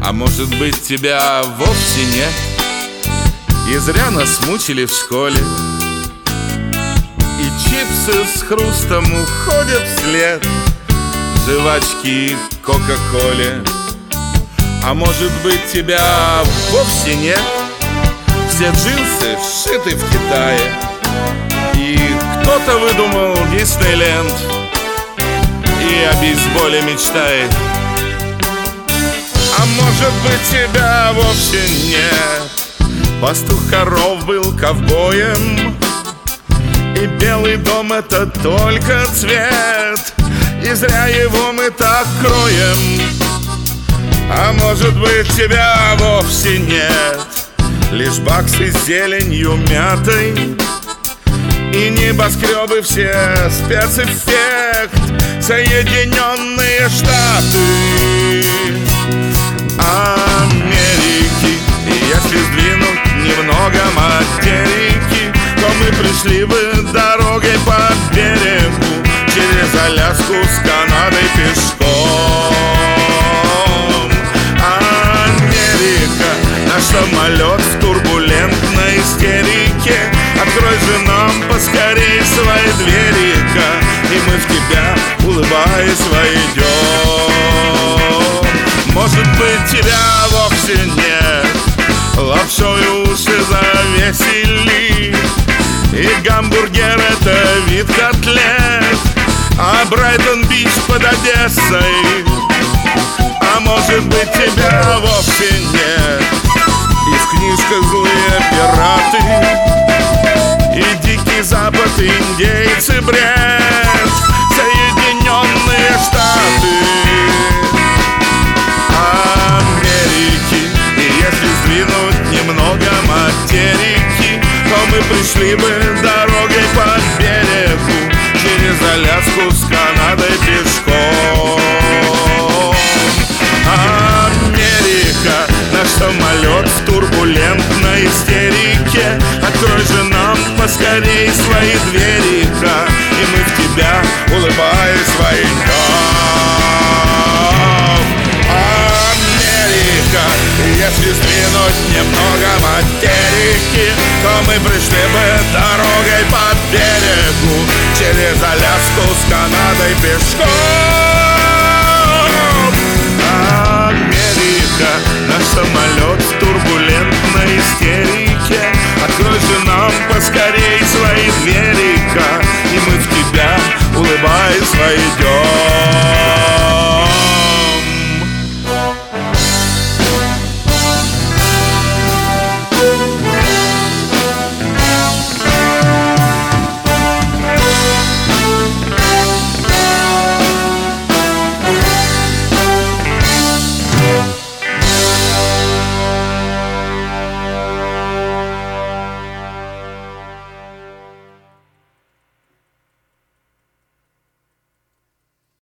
А может быть, тебя вовсе нет, и зря нас мучили в школе, и чипсы с хрустом уходят вслед жвачки Кока-Коле. А может быть, тебя вовсе нет, все джинсы сшиты в Китае, и кто-то выдумал Диснейленд и о бейсболе мечтает. А может быть, тебя вовсе нет, пастух коров был ковбоем, и Белый дом — это только цвет, и зря его мы так кроем. А может быть, тебя вовсе нет, лишь баксы с зеленью мятой, и небоскребы все спецэффект Соединенные Штаты Америки. И если сдвинуть немного материки, то мы пришли бы дорогой по берегу через Аляску с Канадой пешком. Америка, наш самолет в турбулентной истерике, открой же нам поскорей свои дверика, и мы в тебя, улыбаясь, войдем. Может быть, тебя вовсе нет, лапшой уши завесили, и гамбургер — это вид котлет, а Брайтон-Бич под Одессой. А может быть, тебя вовсе нет, и в книжках злые пираты, и Дикий Запад, индейцы, бред, Соединенные Штаты Америки. И если сдвинуть немного материки, то мы пришли бы дорогой по берегу через Аляску с Канадой пешком. Америка, наш самолет в турбулентной истерике, открой же нам поскорей свои дверика, и мы в тебя, улыбаясь, войдем. Америка, если сдвинуть немного материки, то мы пришли бы дорогой по берегу через Аляску с Канадой пешком.